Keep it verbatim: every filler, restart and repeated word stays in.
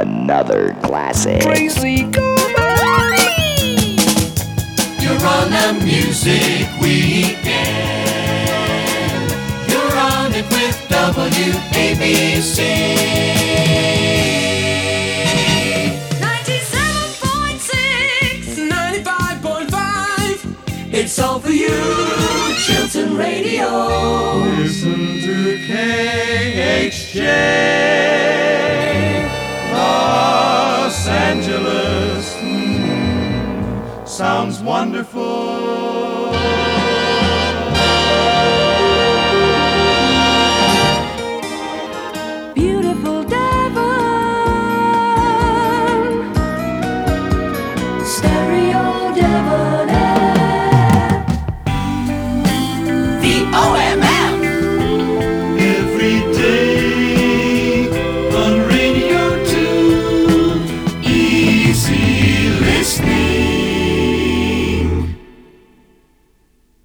another classic. Tracy, come on! You're on a music weekend. You're on it with W A B C. ninety-seven point six, ninety-five point five. It's all for you, Chilton Radio. Listen to K H J, Los Angeles. Mm, sounds wonderful.